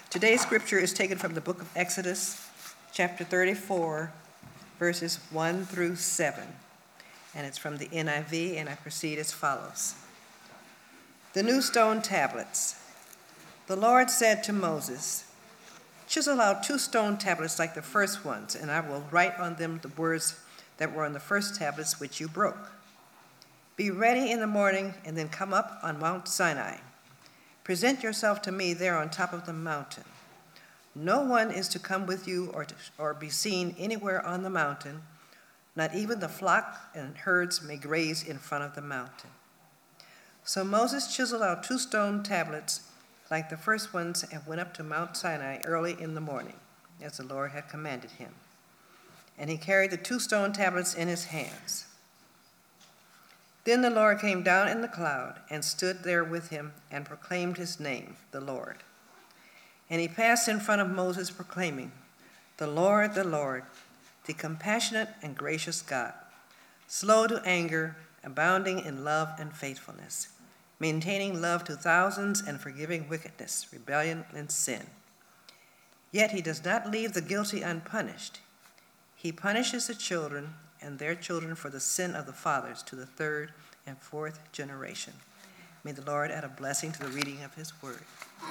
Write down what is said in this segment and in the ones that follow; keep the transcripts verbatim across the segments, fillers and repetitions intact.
Today's scripture is taken from the book of Exodus, chapter thirty-four, verses one through seven. And it's from the N I V, and I proceed as follows. The new stone tablets. The Lord said to Moses, "Chisel out two stone tablets like the first ones, and I will write on them the words that were on the first tablets which you broke. Be ready in the morning, and then come up on Mount Sinai. Present yourself to me there on top of the mountain. No one is to come with you or, to, or be seen anywhere on the mountain. Not even the flock and herds may graze in front of the mountain." So Moses chiseled out two stone tablets like the first ones and went up to Mount Sinai early in the morning, as the Lord had commanded him. And he carried the two stone tablets in his hands. Then the Lord came down in the cloud and stood there with him and proclaimed his name, the Lord. And he passed in front of Moses, proclaiming, "The Lord, the Lord, the compassionate and gracious God, slow to anger, abounding in love and faithfulness, maintaining love to thousands and forgiving wickedness, rebellion, and sin. Yet he does not leave the guilty unpunished. He punishes the children and their children for the sin of the fathers to the third and fourth generation." May the Lord add a blessing to the reading of his word.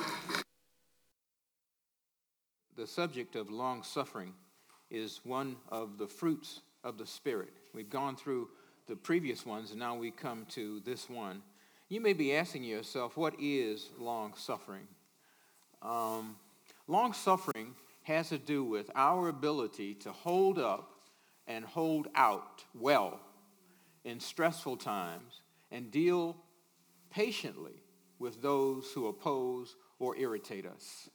The subject of long suffering is one of the fruits of the Spirit. We've gone through the previous ones, and now we come to this one. You may be asking yourself, what is long suffering? Um, long suffering has to do with our ability to hold up and hold out well in stressful times and deal patiently with those who oppose or irritate us.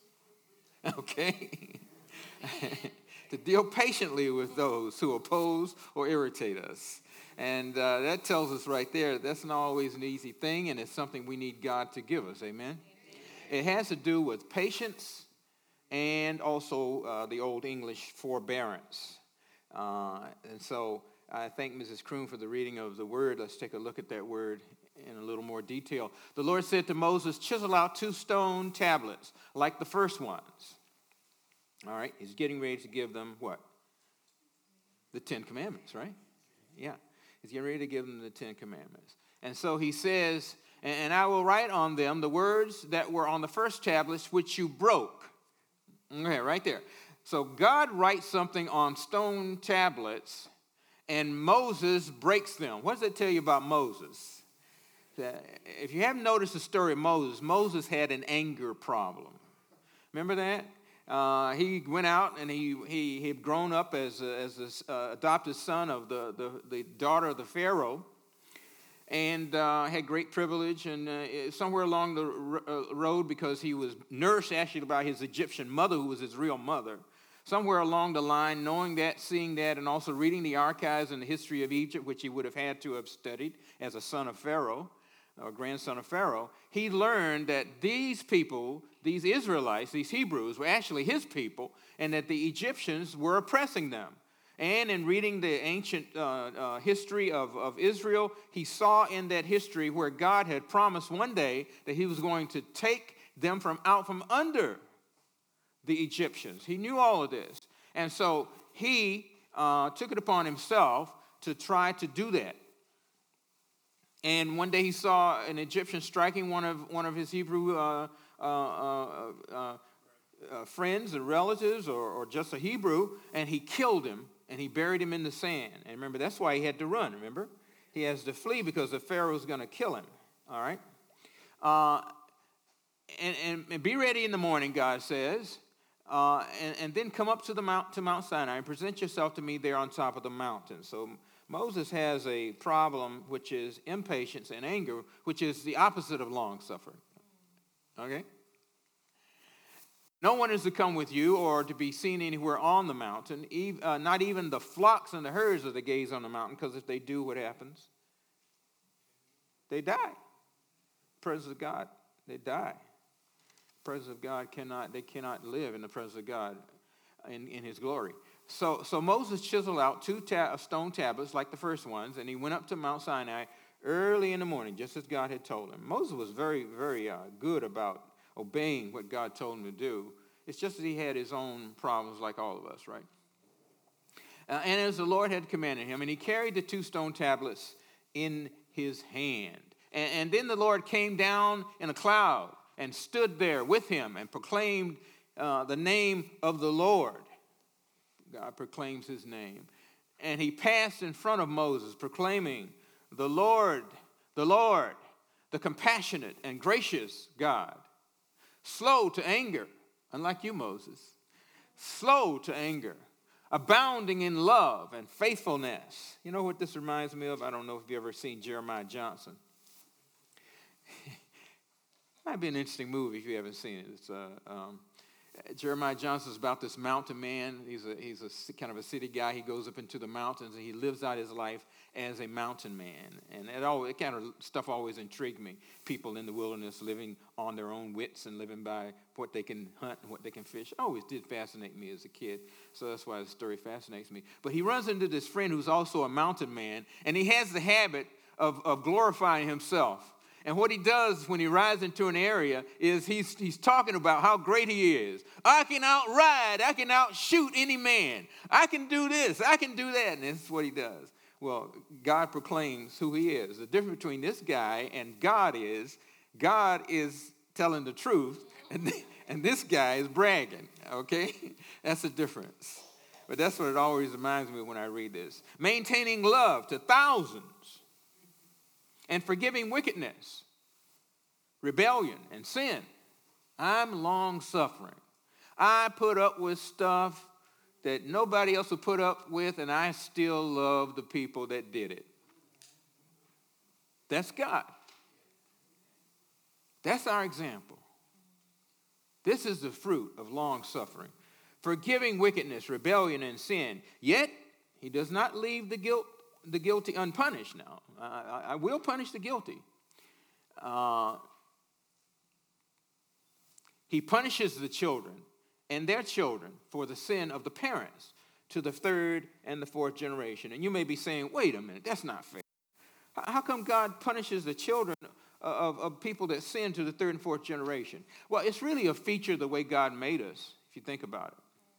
Okay? To deal patiently with those who oppose or irritate us. And uh, that tells us right there that's not always an easy thing, and it's something we need God to give us. Amen? It has to do with patience and also uh, the Old English forbearance. Uh, and so I thank Missus Kroon for the reading of the word. Let's take a look at that word in a little more detail. The Lord said to Moses, "Chisel out two stone tablets like the first ones." All right, he's getting ready to give them what? The Ten Commandments, right? Yeah, he's getting ready to give them the Ten Commandments. And so he says, "And I will write on them the words that were on the first tablets which you broke." Okay, right there. So God writes something on stone tablets, and Moses breaks them. What does that tell you about Moses? If you haven't noticed the story of Moses, Moses had an anger problem. Remember that? Uh, he went out and he he he had grown up as a, as a uh, adopted son of the, the, the daughter of the Pharaoh, and uh, had great privilege. And uh, somewhere along the r- uh, road, because he was nursed actually by his Egyptian mother, who was his real mother, somewhere along the line, knowing that, seeing that, and also reading the archives and the history of Egypt, which he would have had to have studied as a son of Pharaoh, or grandson of Pharaoh, he learned that these people, these Israelites, these Hebrews, were actually his people, and that the Egyptians were oppressing them. And in reading the ancient uh, uh, history of, of Israel, he saw in that history where God had promised one day that he was going to take them from out from under the Egyptians. He knew all of this. And so he uh, took it upon himself to try to do that. And one day he saw an Egyptian striking one of one of his Hebrew uh, uh, uh, uh, uh, friends and relatives, or, or just a Hebrew, and he killed him, and he buried him in the sand. And remember, that's why he had to run, remember? He has to flee because the Pharaoh was going to kill him, all right? Uh, and, and, and be ready in the morning, God says, uh, and, and then come up to the mount to Mount Sinai and present yourself to me there on top of the mountain. So Moses has a problem, which is impatience and anger, which is the opposite of long suffering. Okay? No one is to come with you or to be seen anywhere on the mountain, uh, not even the flocks and the herds are to gaze on the mountain, because if they do, what happens? They die. Presence of God, they die. Presence of God cannot, they cannot live in the presence of God in, in his glory. So, so Moses chiseled out two ta- stone tablets like the first ones, and he went up to Mount Sinai early in the morning, just as God had told him. Moses was very, very uh, good about obeying what God told him to do. It's just that he had his own problems like all of us, right? Uh, and as the Lord had commanded him, and he carried the two stone tablets in his hand. And, and then the Lord came down in a cloud and stood there with him and proclaimed uh, the name of the Lord. God proclaims his name. And he passed in front of Moses, proclaiming, the Lord, the Lord, the compassionate and gracious God, slow to anger, unlike you, Moses, slow to anger, abounding in love and faithfulness. You know what this reminds me of? I don't know if you've ever seen Jeremiah Johnson. Might be an interesting movie if you haven't seen it. It's uh, um, Jeremiah Johnson is about this mountain man. He's a he's a kind of a city guy. He goes up into the mountains and he lives out his life as a mountain man. And it all it kind of stuff always intrigued me. People in the wilderness living on their own wits and living by what they can hunt and what they can fish. It always did fascinate me as a kid. So that's why the story fascinates me. But he runs into this friend who's also a mountain man, and he has the habit of, of glorifying himself. And what he does when he rides into an area is he's, he's talking about how great he is. I can outride. I can outshoot any man. I can do this. I can do that. And this is what he does. Well, God proclaims who he is. The difference between this guy and God is God is telling the truth, and, and this guy is bragging, okay? That's the difference. But that's what it always reminds me when I read this. Maintaining love to thousands. And forgiving wickedness, rebellion, and sin. I'm long-suffering. I put up with stuff that nobody else would put up with, and I still love the people that did it. That's God. That's our example. This is the fruit of long-suffering. Forgiving wickedness, rebellion, and sin. Yet, he does not leave the guilt the guilty unpunished now. I, I will punish the guilty. Uh, he punishes the children and their children for the sin of the parents to the third and the fourth generation. And you may be saying, wait a minute, that's not fair. How, how come God punishes the children of, of people that sin to the third and fourth generation? Well, it's really a feature of the way God made us, if you think about it.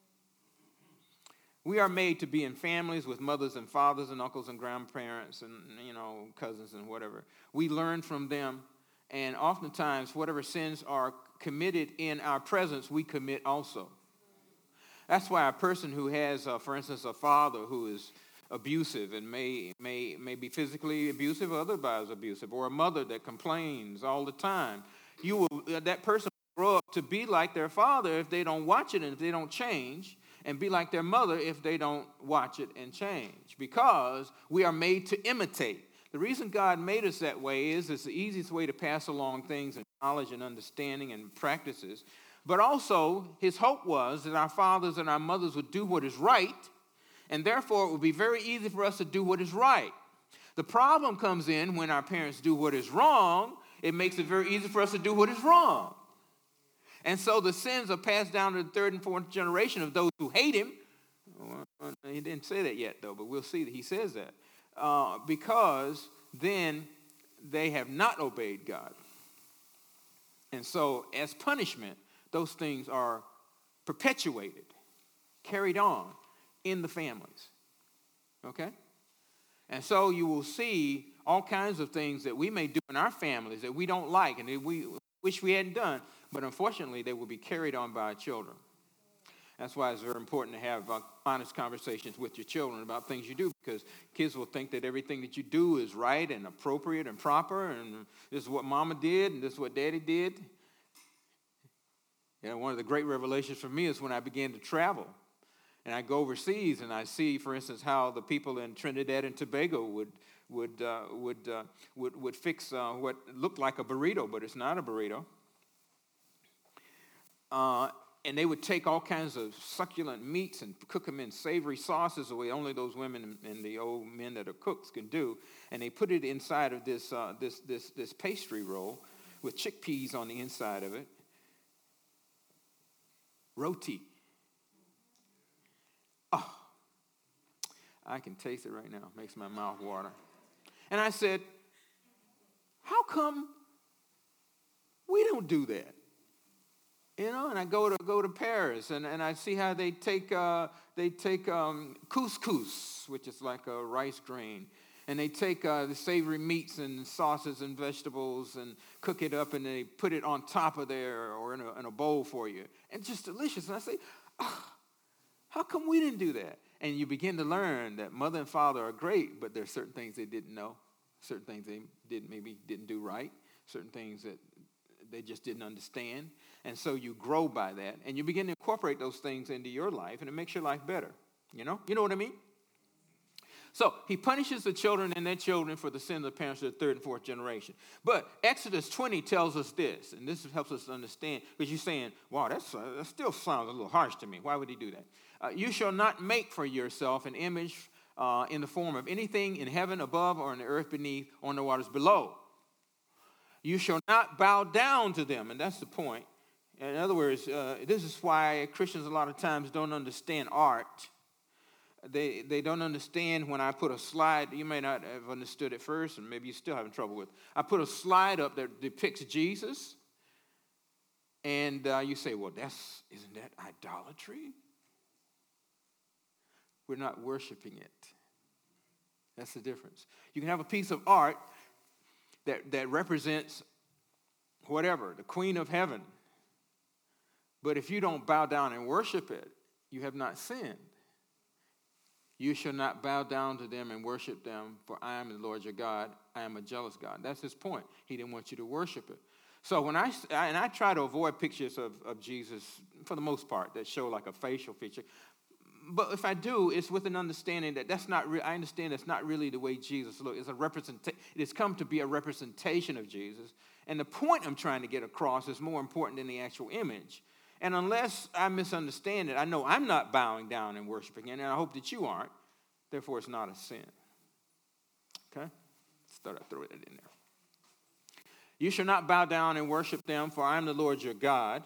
We are made to be in families with mothers and fathers and uncles and grandparents and, you know, cousins and whatever. We learn from them, and oftentimes whatever sins are committed in our presence, we commit also. That's why a person who has, uh, for instance, a father who is abusive and may, may, may be physically abusive or otherwise abusive, or a mother that complains all the time, you will that person will grow up to be like their father if they don't watch it and if they don't change, and be like their mother if they don't watch it and change, because we are made to imitate. The reason God made us that way is it's the easiest way to pass along things and knowledge and understanding and practices. But also, his hope was that our fathers and our mothers would do what is right, and therefore it would be very easy for us to do what is right. The problem comes in when our parents do what is wrong. It makes it very easy for us to do what is wrong. And so the sins are passed down to the third and fourth generation of those who hate him. Well, he didn't say that yet, though, but we'll see that he says that. Uh, because then they have not obeyed God. And so as punishment, those things are perpetuated, carried on in the families. Okay? And so you will see all kinds of things that we may do in our families that we don't like and that we wish we hadn't done, but unfortunately they will be carried on by our children. That's why it's very important to have uh, honest conversations with your children about things you do, because kids will think that everything that you do is right and appropriate and proper, and this is what mama did and this is what daddy did. You know, one of the great revelations for me is when I began to travel. And I go overseas and I see, for instance, how the people in Trinidad and Tobago would would uh, would, uh, would would fix uh, what looked like a burrito, but it's not a burrito. Uh, and they would take all kinds of succulent meats and cook them in savory sauces the way only those women and the old men that are cooks can do. And they put it inside of this uh, this this this pastry roll with chickpeas on the inside of it. Roti. Oh, I can taste it right now. It makes my mouth water. And I said, how come we don't do that? You know, and I go to go to Paris, and, and I see how they take uh, they take um, couscous, which is like a rice grain, and they take uh, the savory meats and sauces and vegetables and cook it up, and they put it on top of there or in a, in a bowl for you, and it's just delicious. And I say, oh, how come we didn't do that? And you begin to learn that mother and father are great, but there are certain things they didn't know, certain things they didn't maybe didn't do right, certain things that they just didn't understand. And so you grow by that, and you begin to incorporate those things into your life, and it makes your life better. You know? You know what I mean? So he punishes the children and their children for the sin of the parents of the third and fourth generation. But Exodus twenty tells us this, and this helps us understand, because you're saying, wow, that's, uh, that still sounds a little harsh to me. Why would he do that? Uh, you shall not make for yourself an image uh, in the form of anything in heaven above or in the earth beneath or in the waters below. You shall not bow down to them, and that's the point. In other words, uh, this is why Christians a lot of times don't understand art. They they don't understand when I put a slide. You may not have understood it first, and maybe you're still having trouble with it. I put a slide up that depicts Jesus, and uh, you say, well, that's isn't that idolatry? We're not worshiping it. That's the difference. You can have a piece of art that, that represents whatever, the Queen of Heaven. But if you don't bow down and worship it, you have not sinned. You shall not bow down to them and worship them, for I am the Lord your God. I am a jealous God. That's his point. He didn't want you to worship it. So when I, and I try to avoid pictures of, of Jesus, for the most part, that show like a facial feature. But if I do, it's with an understanding that that's not, re- I understand that's not really the way Jesus looks. It's a representation. It has come to be a representation of Jesus. And the point I'm trying to get across is more important than the actual image. And unless I misunderstand it, I know I'm not bowing down and worshiping it, and I hope that you aren't. Therefore, it's not a sin. Okay? Just thought I'd throw it in there. You shall not bow down and worship them, for I am the Lord your God.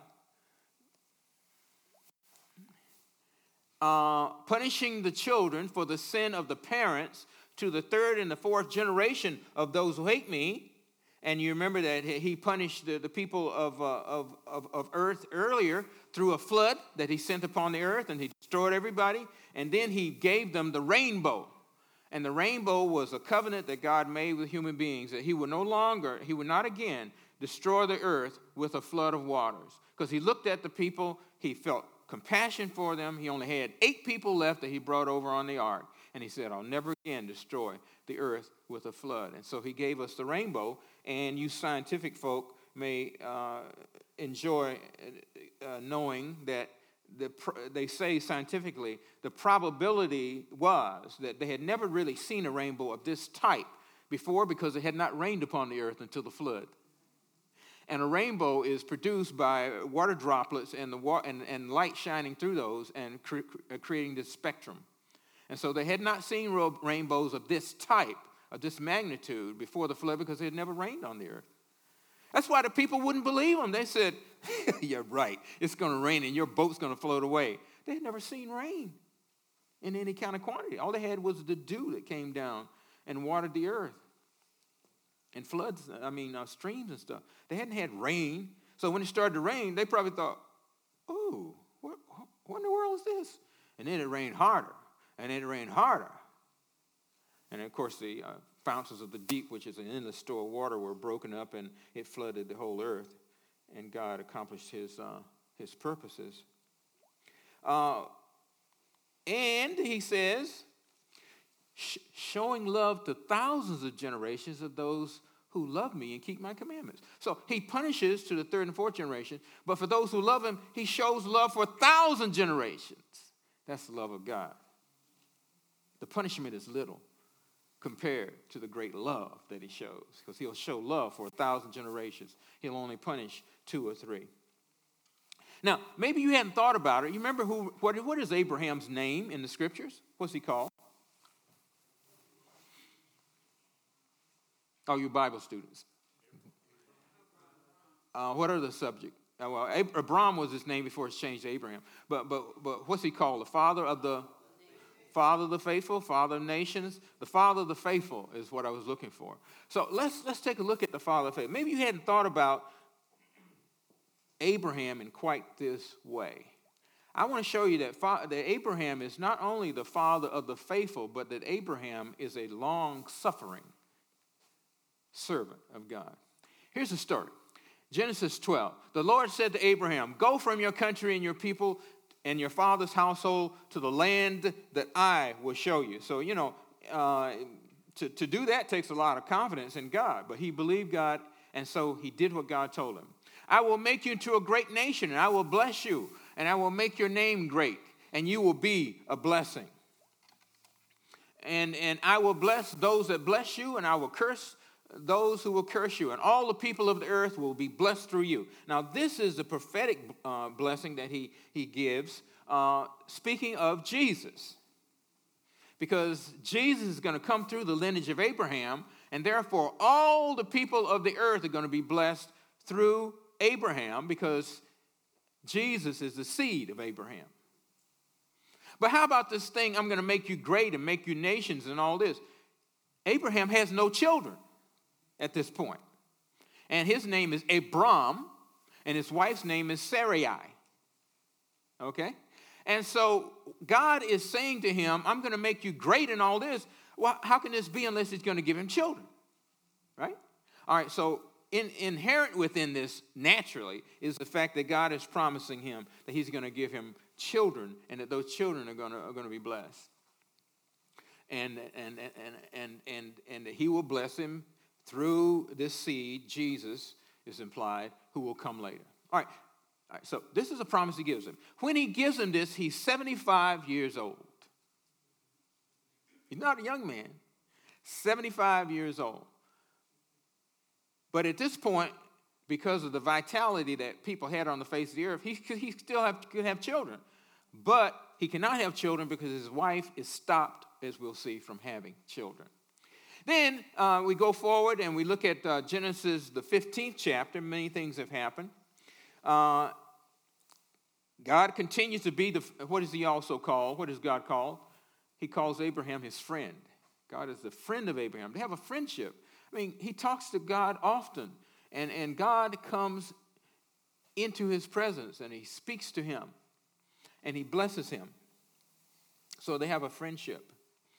Uh, punishing the children for the sin of the parents to the third and the fourth generation of those who hate me. And you remember that he punished the, the people of, uh, of, of, of earth earlier through a flood that he sent upon the earth, and he destroyed everybody. And then he gave them the rainbow. And the rainbow was a covenant that God made with human beings, that he would no longer, he would not again destroy the earth with a flood of waters. Because he looked at the people, he felt compassion for them. He only had eight people left that he brought over on the ark. And he said, I'll never again destroy the earth with a flood. And so he gave us the rainbow, and you scientific folk may uh, enjoy uh, knowing that the, they say scientifically the probability was that they had never really seen a rainbow of this type before, because it had not rained upon the earth until the flood. And a rainbow is produced by water droplets and, the wa- and, and light shining through those and cre- creating this spectrum. And so they had not seen rainbows of this type, of this magnitude, before the flood, because it had never rained on the earth. That's why the people wouldn't believe them. They said, you're right, it's going to rain and your boat's going to float away. They had never seen rain in any kind of quantity. All they had was the dew that came down and watered the earth. And floods, I mean, uh, streams and stuff. They hadn't had rain. So when it started to rain, they probably thought, oh, what, what in the world is this? And then it rained harder. And then it rained harder. And, of course, the uh, fountains of the deep, which is an endless store of water, were broken up, and it flooded the whole earth. And God accomplished his, uh, his purposes. Uh, and he says, sh- showing love to thousands of generations of those who love me and keep my commandments. So he punishes to the third and fourth generation, but for those who love him, he shows love for a thousand generations. That's the love of God. The punishment is little compared to the great love that he shows, because he'll show love for a thousand generations. He'll only punish two or three. Now, maybe you hadn't thought about it. You remember who? What, what is Abraham's name in the scriptures? What's he called? Oh, you Bible students. Uh, what are the subject? Uh, well, Ab- Abram was his name before it's changed to Abraham. But but but what's he called? The father of the father of the faithful, father of nations. The father of the faithful is what I was looking for. So let's let's take a look at the father of faith. Maybe you hadn't thought about Abraham in quite this way. I want to show you that, fa- that Abraham is not only the father of the faithful, but that Abraham is a long-suffering servant of God. Here's the story. Genesis twelve. The Lord said to Abraham, "Go from your country and your people and your father's household to the land that I will show you." So, you know, uh, to, to do that takes a lot of confidence in God. But he believed God, and so he did what God told him. "I will make you into a great nation, and I will bless you, and I will make your name great, and you will be a blessing. And, and I will bless those that bless you, and I will curse those who will curse you, and all the people of the earth will be blessed through you." Now, this is the prophetic uh, blessing that he, he gives, uh, speaking of Jesus. Because Jesus is going to come through the lineage of Abraham, and therefore all the people of the earth are going to be blessed through Abraham, because Jesus is the seed of Abraham. But how about this thing, "I'm going to make you great and make you nations," and all this? Abraham has no children at this point. And his name is Abram, and his wife's name is Sarai. Okay? And so God is saying to him, "I'm going to make you great in all this." Well, how can this be unless he's going to give him children? Right? All right, so in, inherent within this naturally is the fact that God is promising him that he's going to give him children, and that those children are going to, are going to be blessed. And, and, and, and, and, and that he will bless him through this seed, Jesus is implied, who will come later. All right, all right, so this is a promise he gives him. When he gives him this, he's seventy-five years old. He's not a young man, seventy-five years old. But at this point, because of the vitality that people had on the face of the earth, he, he still have, could have children. But he cannot have children because his wife is stopped, as we'll see, from having children. Then uh, we go forward and we look at uh, Genesis, the fifteenth chapter. Many things have happened. Uh, God continues to be the, what is he also called? What is God called? He calls Abraham his friend. God is the friend of Abraham. They have a friendship. I mean, he talks to God often. And, and God comes into his presence and he speaks to him. And he blesses him. So they have a friendship.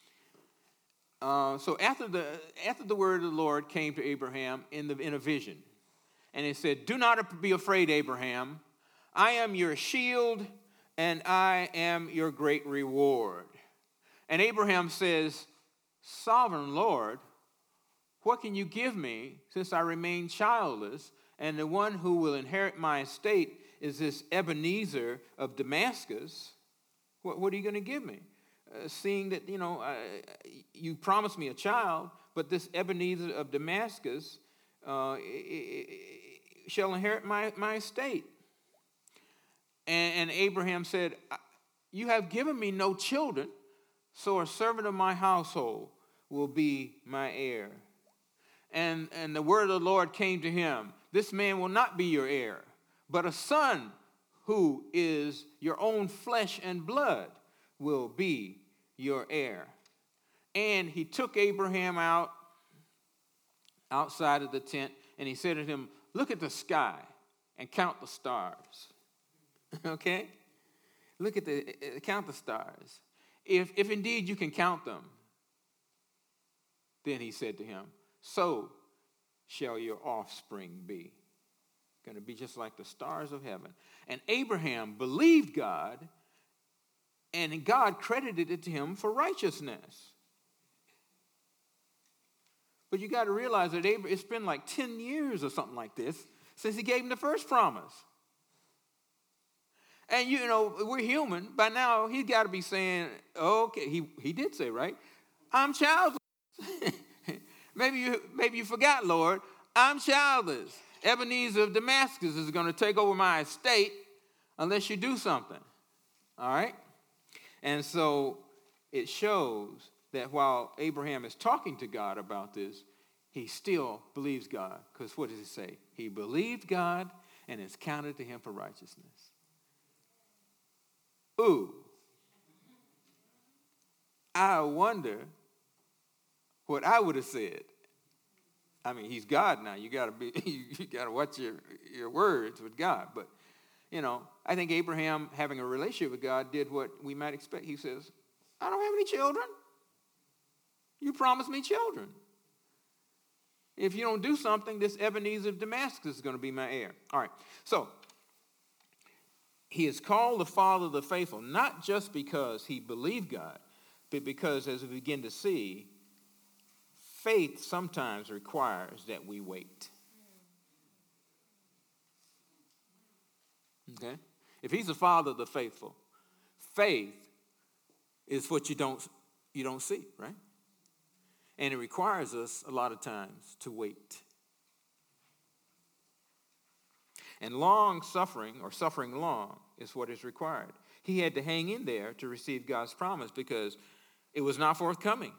Uh, so after the after the word of the Lord came to Abraham in the in a vision, and it said, "Do not be afraid, Abraham. I am your shield, and I am your great reward." And Abraham says, "Sovereign Lord, what can you give me, since I remain childless, and the one who will inherit my estate is this Ebenezer of Damascus? What, what are you going to give me? Uh, seeing that, you know, uh, you promised me a child, but this Ebenezer of Damascus uh, shall inherit my, my estate." And, and Abraham said, "You have given me no children, so a servant of my household will be my heir." And, and the word of the Lord came to him, "This man will not be your heir, but a son who is your own flesh and blood will be your heir." And he took Abraham out, outside of the tent, and he said to him, "Look at the sky and count the stars." Okay? Look at the, uh, count the stars. If, if indeed you can count them, then he said to him, so shall your offspring be. Going to be just like the stars of heaven. And Abraham believed God, and God credited it to him for righteousness. But you got to realize that Abraham, it's been like ten years or something like this since he gave him the first promise. And, you know, we're human. By now, he's got to be saying, okay, he, he did say, right? I'm childless. maybe, you, maybe you forgot, Lord. I'm childless. Ebenezer of Damascus is going to take over my estate unless you do something. All right? And so it shows that while Abraham is talking to God about this, he still believes God. Because what does he say? He believed God and it's counted to him for righteousness. Ooh. I wonder what I would have said I mean, he's God now. You got to be, you got to watch your, your words with God. But, you know, I think Abraham, having a relationship with God, did what we might expect. He says, I don't have any children. You promised me children. If you don't do something, this Ebenezer of Damascus is going to be my heir. All right. So, he is called the father of the faithful, not just because he believed God, but because, as we begin to see, faith sometimes requires that we wait. Okay? If he's the father of the faithful, faith is what you don't, you don't see, right? And it requires us a lot of times to wait. And long suffering, or suffering long, is what is required. He had to hang in there to receive God's promise because it was not forthcoming.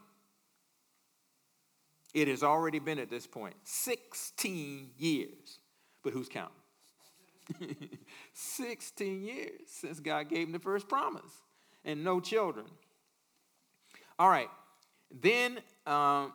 It has already been at this point sixteen years. But who's counting? sixteen years since God gave him the first promise. And no children. All right. Then um,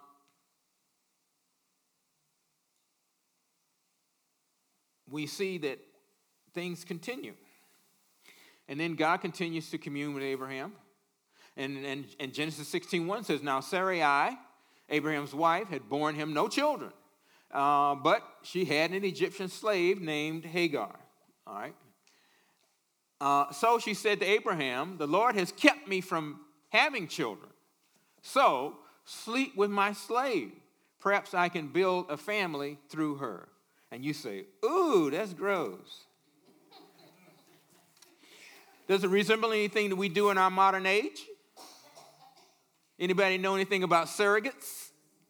we see that things continue. And then God continues to commune with Abraham. And, and, and Genesis sixteen one says, now Sarai, Abraham's wife, had borne him no children. Uh, but she had an Egyptian slave named Hagar. All right. Uh, so she said to Abraham, the Lord has kept me from having children. So sleep with my slave. Perhaps I can build a family through her. And you say, ooh, that's gross. Does it resemble anything that we do in our modern age? Anybody know anything about surrogates?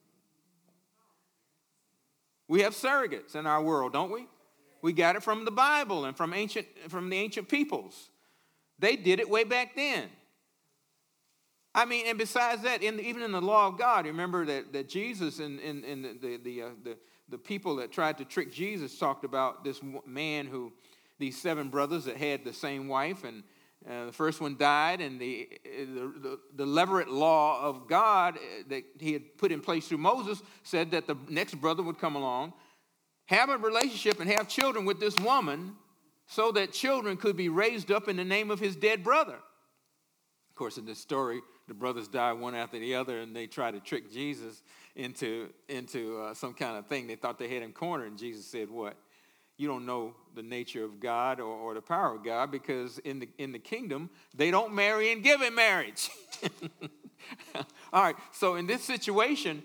We have surrogates in our world, don't we? We got it from the Bible and from ancient, from the ancient peoples. They did it way back then. I mean, and besides that, in the, even in the law of God, remember that, that Jesus and, and, and the, the, uh, the, the people that tried to trick Jesus talked about this man who, these seven brothers that had the same wife, and uh, the first one died, and the, the, the, the levirate law of God that he had put in place through Moses said that the next brother would come along, have a relationship and have children with this woman so that children could be raised up in the name of his dead brother. Of course, in this story, the brothers die one after the other, and they try to trick Jesus into, into uh, some kind of thing. They thought they had him cornered, and Jesus said, what? You don't know the nature of God or, or the power of God, because in the, in the kingdom, they don't marry and give in marriage. All right, so in this situation,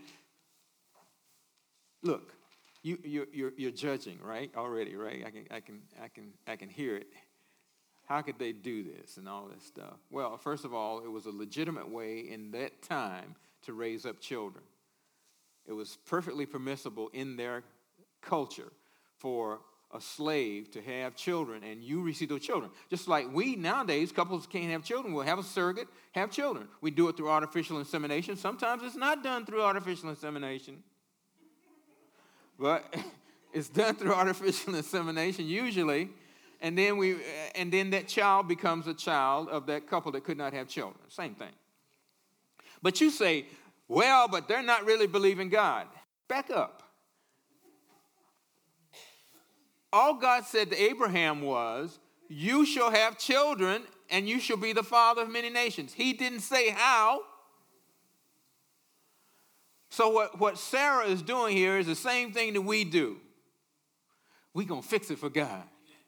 look, you, you, you're, you're judging, right? Already, right? I can, I can, I can, I can hear it. How could they do this and all this stuff? Well, first of all, it was a legitimate way in that time to raise up children. It was perfectly permissible in their culture for a slave to have children, and you receive those children. Just like we nowadays, couples can't have children. We'll have a surrogate, have children. We do it through artificial insemination. Sometimes it's not done through artificial insemination. But it's done through artificial insemination usually. And then we, and then that child becomes a child of that couple that could not have children. Same thing. But you say, well, but they're not really believing God. Back up. All God said to Abraham was, you shall have children and you shall be the father of many nations. He didn't say how. So what, what Sarah is doing here is the same thing that we do. We're going to fix it for God.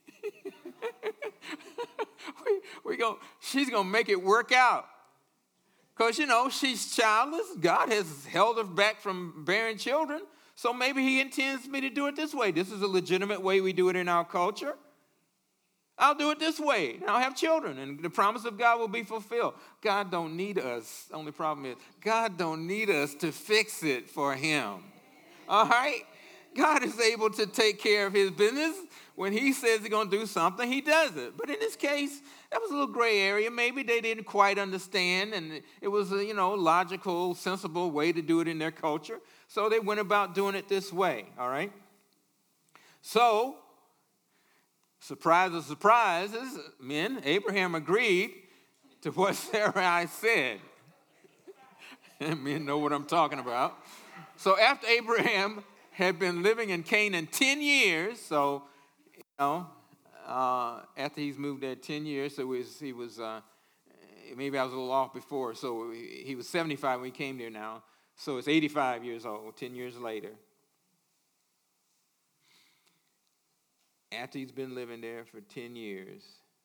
we, we gonna, she's going to make it work out. Because, you know, she's childless. God has held her back from bearing children. So maybe he intends me to do it this way. This is a legitimate way we do it in our culture. I'll do it this way. And I'll have children, and the promise of God will be fulfilled. God don't need us. Only problem is, God don't need us to fix it for him. All right? God is able to take care of his business. When he says he's going to do something, he does it. But in this case, that was a little gray area. Maybe they didn't quite understand, and it was a, you know, logical, sensible way to do it in their culture. So they went about doing it this way, all right? So, surprise of surprises, men, Abraham agreed to what Sarai said. Men know what I'm talking about. So after Abraham had been living in Canaan ten years. So, you know, uh, after he's moved there ten years, so he was, he was uh, maybe I was a little off before. So he was seventy-five when he came there now. So it's eighty-five years old, ten years later. After he's been living there for ten years.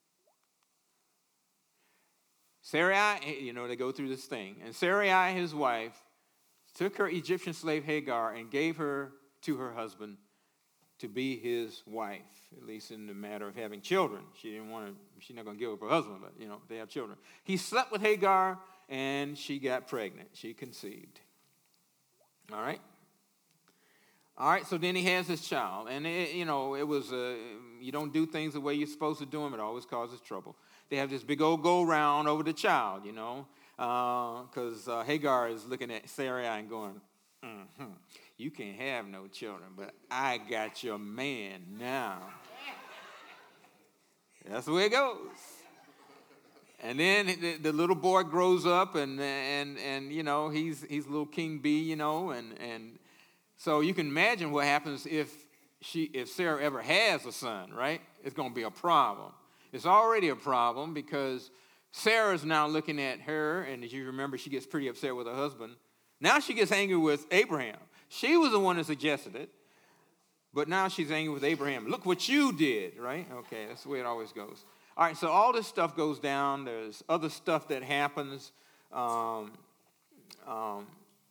Sarai, you know, they go through this thing. And Sarai, his wife, took her Egyptian slave Hagar and gave her to her husband to be his wife, at least in the matter of having children. She didn't want to, she's not going to give up her husband, but, you know, they have children. He slept with Hagar, and she got pregnant. She conceived. All right? All right, so then he has his child. And, it, you know, it was, uh, you don't do things the way you're supposed to do them. It always causes trouble. They have this big old go-round over the child, you know, because uh, uh, Hagar is looking at Sarai and going, mm-hmm, you can't have no children, but I got your man now. That's the way it goes. And then the, the little boy grows up, and and and you know he's he's little King Bee, you know, and and so you can imagine what happens if she if Sarah ever has a son, right? It's going to be a problem. It's already a problem because Sarah's now looking at her, and as you remember, she gets pretty upset with her husband. Now she gets angry with Abraham. She was the one that suggested it, but now she's angry with Abraham. Look what you did, right? Okay, that's the way it always goes. All right, so all this stuff goes down. There's other stuff that happens. Um, um,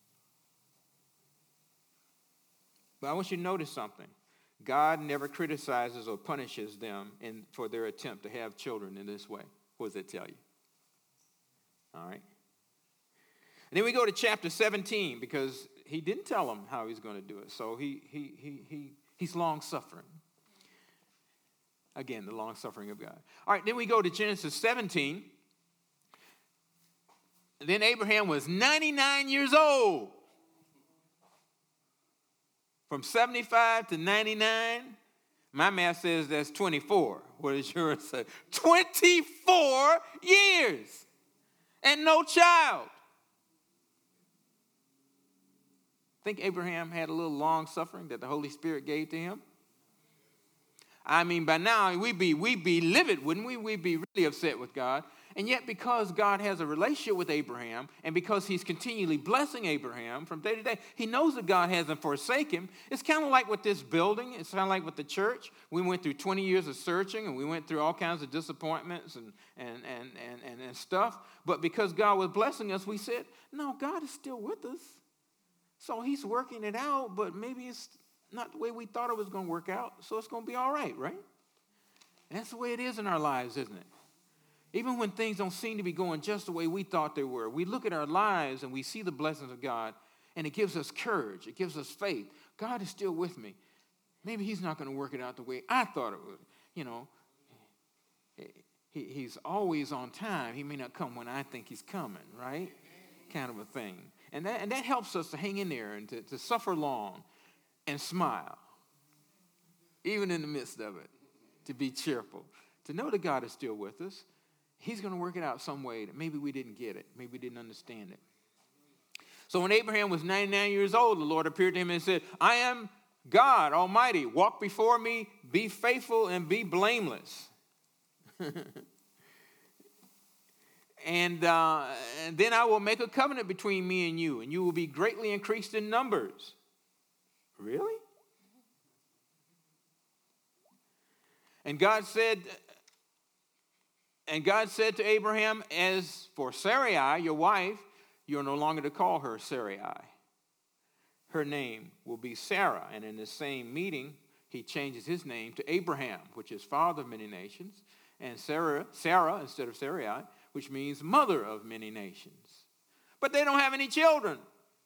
but I want you to notice something. God never criticizes or punishes them in, for their attempt to have children in this way. What does that tell you? All right. And then we go to chapter seventeen because he didn't tell them how he's going to do it. So he he he he he's long-suffering. Again, the long-suffering of God. All right, then we go to Genesis seventeen. Then Abraham was ninety-nine years old. From seventy-five to ninety-nine, my math says that's twenty-four. What does yours say? twenty-four years and no child. Think Abraham had a little long suffering that the Holy Spirit gave to him? I mean, by now, we'd be, we'd be livid, wouldn't we? We'd be really upset with God. And yet, because God has a relationship with Abraham, and because he's continually blessing Abraham from day to day, he knows that God hasn't forsaken him. It's kind of like with this building. It's kind of like with the church. We went through twenty years of searching, and we went through all kinds of disappointments and, and, and, and, and, and stuff. But because God was blessing us, we said, no, God is still with us. So he's working it out, but maybe it's not the way we thought it was going to work out, so it's going to be all right, right? And that's the way it is in our lives, isn't it? Even when things don't seem to be going just the way we thought they were, we look at our lives and we see the blessings of God, and it gives us courage. It gives us faith. God is still with me. Maybe he's not going to work it out the way I thought it would. You know, he, he's always on time. He may not come when I think he's coming, right? Kind of a thing. And that, and that helps us to hang in there and to, to suffer long and smile, even in the midst of it, to be cheerful, to know that God is still with us. He's going to work it out some way that maybe we didn't get it, maybe we didn't understand it. So when Abraham was ninety-nine years old, the Lord appeared to him and said, I am God Almighty. Walk before me, be faithful, and be blameless. and, uh, and then I will make a covenant between me and you, and you will be greatly increased in numbers. Really? And God said, and God said to Abraham, as for Sarai, your wife, you're no longer to call her Sarai. Her name will be Sarah. And in the same meeting, he changes his name to Abraham, which is father of many nations, and Sarah, Sarah instead of Sarai, which means mother of many nations. But they don't have any children.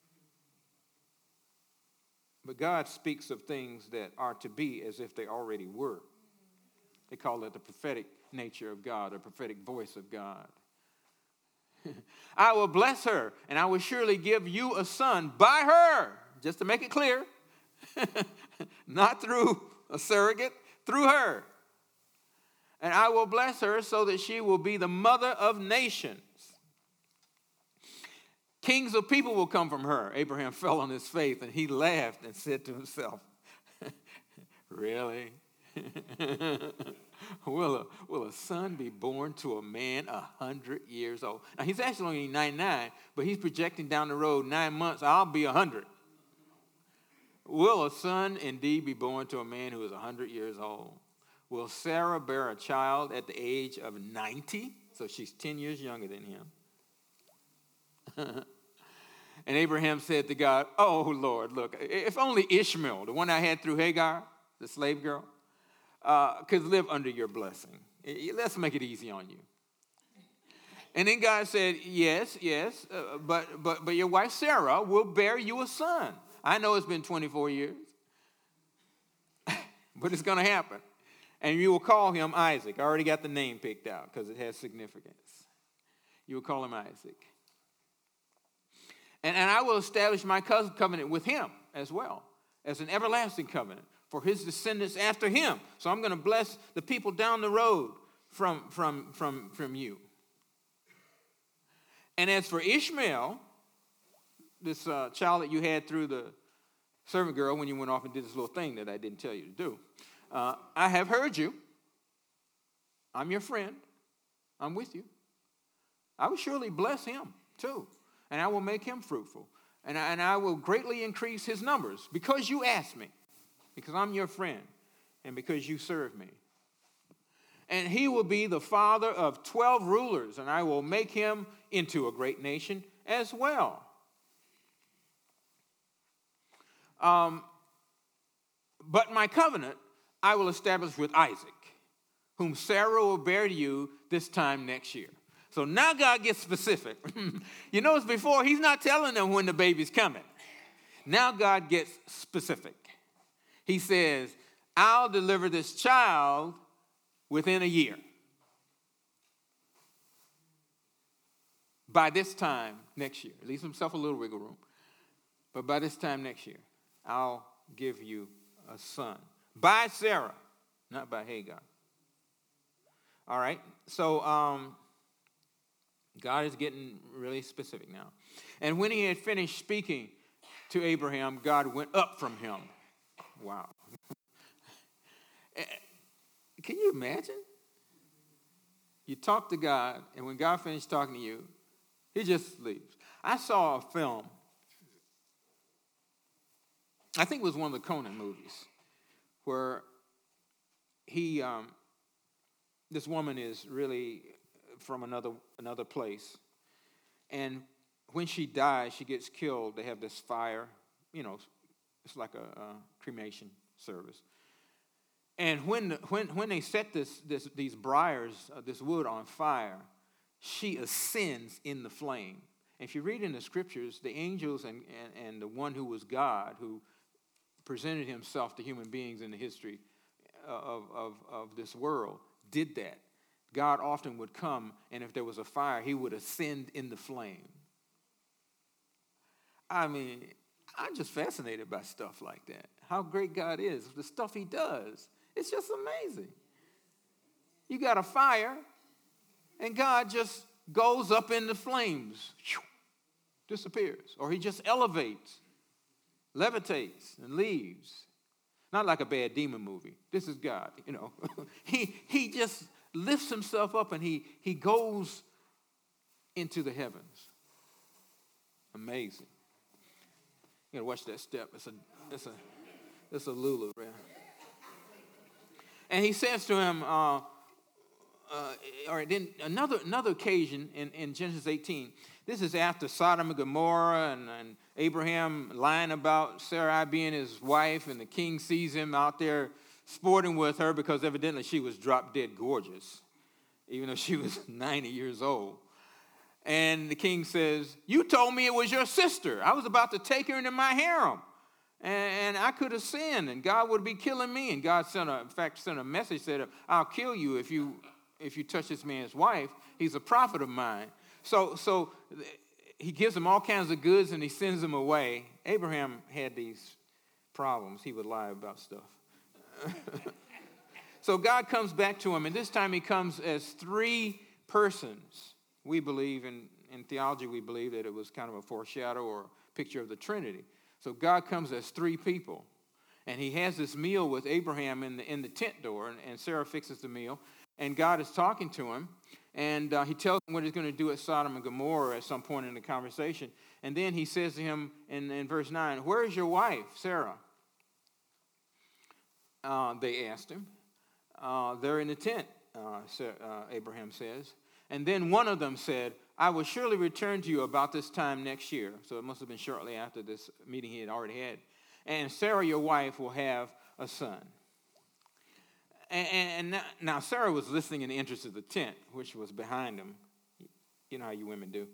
But God speaks of things that are to be as if they already were. They call it the prophetic nature of God, the prophetic voice of God. I will bless her, and I will surely give you a son by her, just to make it clear, not through a surrogate, through her. And I will bless her so that she will be the mother of nations. Kings of people will come from her. Abraham fell on his face, and he laughed and said to himself, really? will, a, will a son be born to a man a hundred years old? Now, he's actually only ninety-nine, but he's projecting down the road nine months, I'll be a hundred. Will a son indeed be born to a man who is a hundred years old? Will Sarah bear a child at the age of ninety? So she's ten years younger than him. And Abraham said to God, oh, Lord, look, if only Ishmael, the one I had through Hagar, the slave girl, uh, could live under your blessing. Let's make it easy on you. And then God said, yes, yes, uh, but, but, but your wife Sarah will bear you a son. I know it's been twenty-four years, but it's going to happen. And you will call him Isaac. I already got the name picked out because it has significance. You will call him Isaac. And, and I will establish my covenant with him as well as an everlasting covenant for his descendants after him. So I'm going to bless the people down the road from, from, from, from you. And as for Ishmael, this uh, child that you had through the servant girl when you went off and did this little thing that I didn't tell you to do, uh, I have heard you. I'm your friend. I'm with you. I will surely bless him too. And I will make him fruitful. And I, and I will greatly increase his numbers because you asked me. Because I'm your friend. And because you serve me. And he will be the father of twelve rulers. And I will make him into a great nation as well. Um, but my covenant I will establish with Isaac, whom Sarah will bear to you this time next year. So now God gets specific. You notice before, he's not telling them when the baby's coming. Now God gets specific. He says, I'll deliver this child within a year. By this time next year. Leaves himself a little wiggle room. But by this time next year, I'll give you a son. By Sarah, not by Hagar. All right, so... um. God is getting really specific now. And when he had finished speaking to Abraham, God went up from him. Wow. Can you imagine? You talk to God, and when God finished talking to you, he just leaves. I saw a film. I think it was one of the Conan movies where he, um, this woman is really from another another place. And when she dies, she gets killed. They have this fire, you know, it's like a, a cremation service. And when when when they set this this these briars, uh, this wood on fire, she ascends in the flame. And if you read in the scriptures, the angels and, and, and the one who was God, who presented himself to human beings in the history of, of, of this world, did that. God often would come, and if there was a fire, he would ascend in the flame. I mean, I'm just fascinated by stuff like that. How great God is, the stuff he does. It's just amazing. You got a fire, and God just goes up in the flames, disappears. Or he just elevates, levitates, and leaves. Not like a bad demon movie. This is God, you know. he he just lifts himself up and he, he goes into the heavens. Amazing. You gotta watch that step. It's a it's a it's a Lulu, man. And he says to him, uh, uh, all right, then another another occasion in, in Genesis eighteen. This is after Sodom and Gomorrah and, and Abraham lying about Sarai being his wife, and the king sees him out there sporting with her because evidently she was drop dead gorgeous, even though she was ninety years old. And the king says, you told me it was your sister. I was about to take her into my harem. And, and I could have sinned, and God would be killing me. And God sent a, in fact, sent a message, said, I'll kill you if you if you touch this man's wife. He's a prophet of mine. So, so he gives him all kinds of goods, and he sends them away. Abraham had these problems. He would lie about stuff. So God comes back to him, and this time he comes as three persons, We believe in, in theology, we believe that it was kind of a foreshadow or a picture of the Trinity. So God comes as three people. And he has this meal with Abraham in the, in the tent door, and, and Sarah fixes the meal. And God is talking to him, and uh, he tells him what he's going to do at Sodom and Gomorrah at some point in the conversation. And then he says to him in, in verse nine, "Where is your wife, Sarah?" Uh, they asked him. Uh, they're in the tent, uh, Sarah, uh, Abraham says. And then one of them said, "I will surely return to you about this time next year." So it must have been shortly after this meeting he had already had. "And Sarah, your wife, will have a son." And, and now, now Sarah was listening in the interest of the tent, which was behind him. You know how you women do.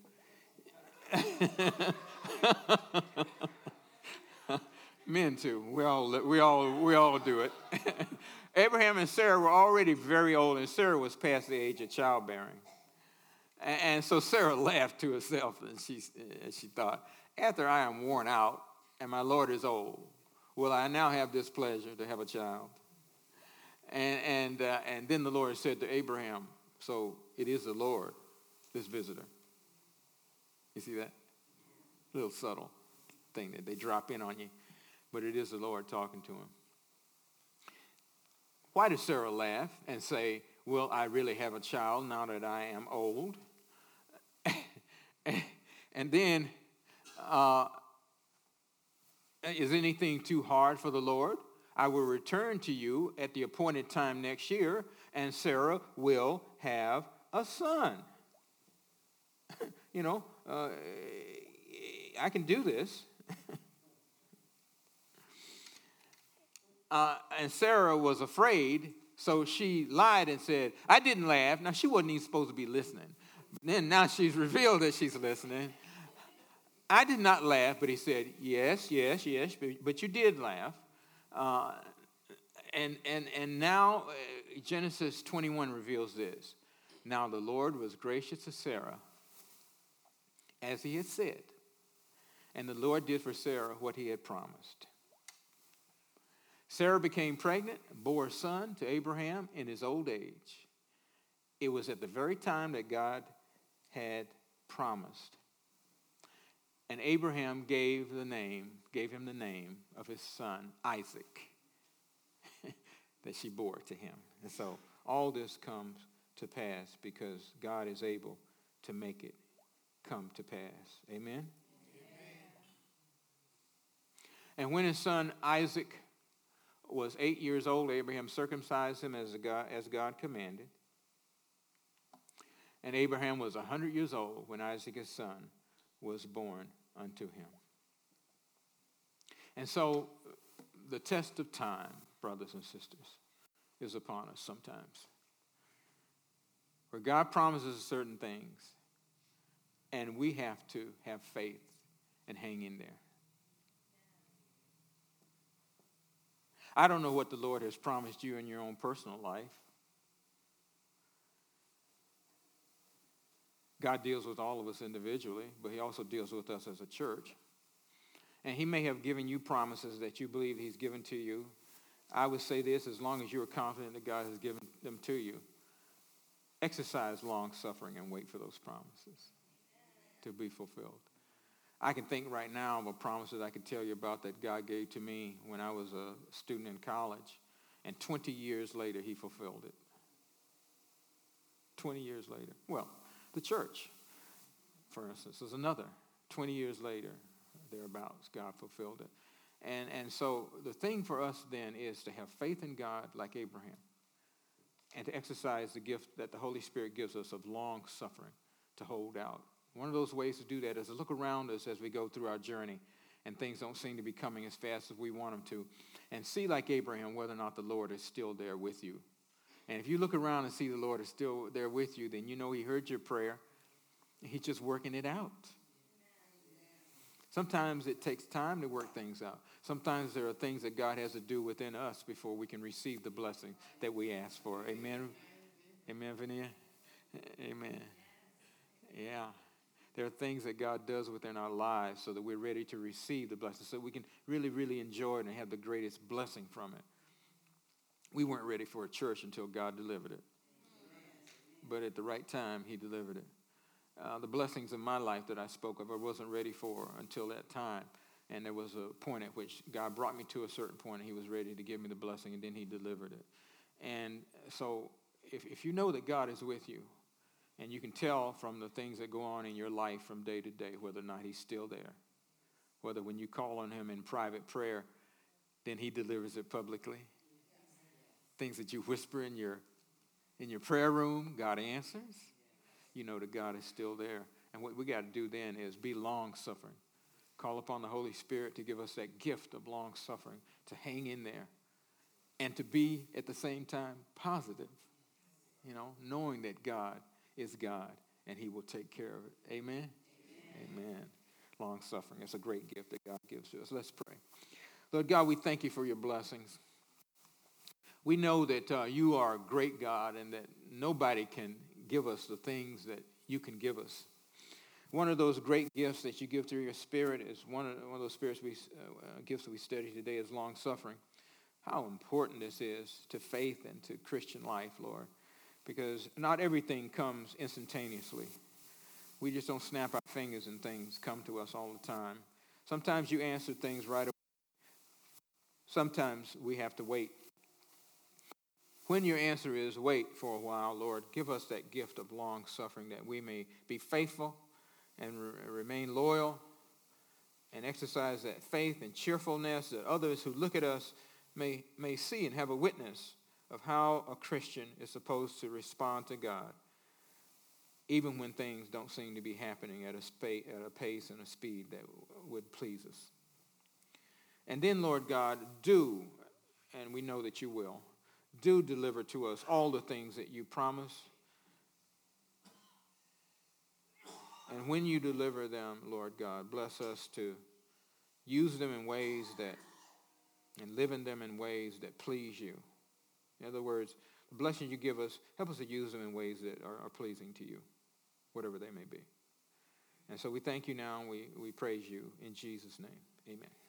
Men too. We all we all we all do it. Abraham and Sarah were already very old, and Sarah was past the age of childbearing. And, and so Sarah laughed to herself, and she and she thought, "After I am worn out and my Lord is old, will I now have this pleasure to have a child?" And and uh, and then the Lord said to Abraham, "So it is the Lord, this visitor." You see that? A little subtle thing that they drop in on you. But it is the Lord talking to him. Why does Sarah laugh and say, "Will I really have a child now that I am old?" And then, uh, is anything too hard for the Lord? "I will return to you at the appointed time next year, and Sarah will have a son." You know, uh, I can do this. Uh, and Sarah was afraid, so she lied and said, "I didn't laugh." Now, she wasn't even supposed to be listening. But then now she's revealed that she's listening. "I did not laugh," but he said, "Yes, yes, yes, but, but you did laugh." Uh, and, and, and now uh, Genesis twenty-one reveals this. "Now the Lord was gracious to Sarah, as he had said, and the Lord did for Sarah what he had promised." Sarah became pregnant, bore a son to Abraham in his old age. It was at the very time that God had promised. And Abraham gave the name, gave him the name of his son, Isaac, that she bore to him. And so all this comes to pass because God is able to make it come to pass. Amen? Amen. And when his son Isaac was eight years old, Abraham circumcised him as God, as God commanded. And Abraham was one hundred years old when Isaac, his son, was born unto him. And so the test of time, brothers and sisters, is upon us sometimes. Where God promises certain things, and we have to have faith and hang in there. I don't know what the Lord has promised you in your own personal life. God deals with all of us individually, but he also deals with us as a church. And he may have given you promises that you believe he's given to you. I would say this, as long as you are confident that God has given them to you, exercise long suffering and wait for those promises to be fulfilled. I can think right now of a promise that I could tell you about that God gave to me when I was a student in college. And twenty years later, he fulfilled it. twenty years later. Well, the church, for instance, is another. twenty years later, thereabouts, God fulfilled it. And, and so the thing for us then is to have faith in God like Abraham and to exercise the gift that the Holy Spirit gives us of long suffering to hold out. One of those ways to do that is to look around us as we go through our journey and things don't seem to be coming as fast as we want them to, and see like Abraham whether or not the Lord is still there with you. And if you look around and see the Lord is still there with you, then you know he heard your prayer. He's just working it out. Sometimes it takes time to work things out. Sometimes there are things that God has to do within us before we can receive the blessing that we ask for. Amen? Amen, Vania? Amen. Yeah. There are things that God does within our lives so that we're ready to receive the blessing, so we can really, really enjoy it and have the greatest blessing from it. We weren't ready for a church until God delivered it. But at the right time, he delivered it. uh, the blessings of my life that I spoke of, I wasn't ready for until that time. And there was a point at which God brought me to a certain point, and he was ready to give me the blessing, and then he delivered it. And so if, if you know that God is with you, and you can tell from the things that go on in your life from day to day whether or not he's still there, whether when you call on him in private prayer, then he delivers it publicly. Things that you whisper in your in your prayer room, God answers. You know that God is still there. And what we got to do then is be long-suffering. Call upon the Holy Spirit to give us that gift of long-suffering, to hang in there, and to be at the same time positive, you know, knowing that God is God and he will take care of it. Amen? Amen. Amen. Long-suffering. It's a great gift that God gives to us. Let's pray. Lord God, we thank you for your blessings. We know that uh, you are a great God and that nobody can give us the things that you can give us. One of those great gifts that you give through your Spirit is one of, one of those spirits we, uh, gifts that we study today is long-suffering. How important this is to faith and to Christian life, Lord, because not everything comes instantaneously. We just don't snap our fingers and things come to us all the time. Sometimes you answer things right away. Sometimes we have to wait. When your answer is wait for a while, Lord, give us that gift of long-suffering that we may be faithful and re- remain loyal and exercise that faith and cheerfulness that others who look at us may, may see and have a witness of how a Christian is supposed to respond to God, even when things don't seem to be happening at a, spa- at a pace and a speed that would please us. And then, Lord God, do, and we know that you will, do deliver to us all the things that you promise. And when you deliver them, Lord God, bless us to use them in ways that, and live in them in ways that please you. In other words, the blessings you give us, help us to use them in ways that are, are pleasing to you, whatever they may be. And so we thank you now, and we, we praise you in Jesus' name. Amen.